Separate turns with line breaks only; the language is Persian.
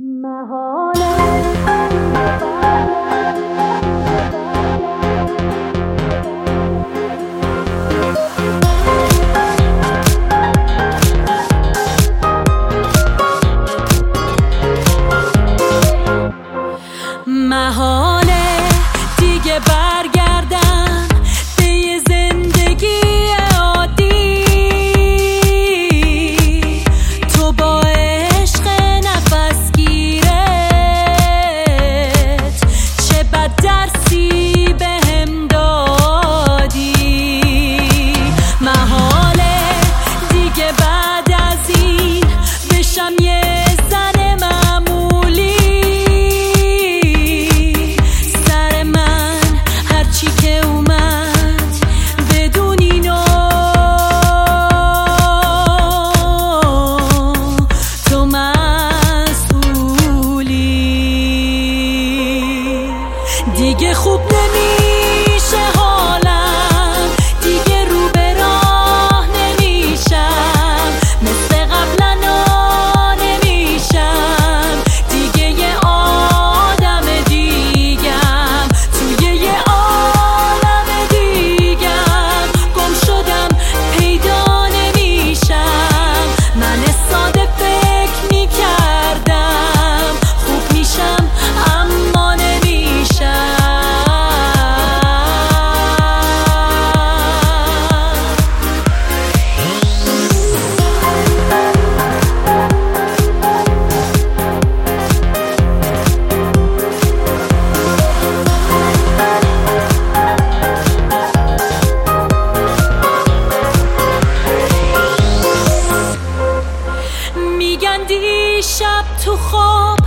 محاله دیگه برگردم به یه زندگی عادی. تو با عشق نفس گیرت چه بد درسی بهم دادی. محاله دیگه بعد از این بشم یه دیگه خوب نمیشه حالم، دیگه رو به راه نمیشم، مثل قبلا نمیشم. دیگه یه آدم دیگم توی یه عالم دیگم، گم شدم پیدا نمیشم. من ساده فکر میکردم خوب میشم اما نمیشم. میگن دیشب تو خواب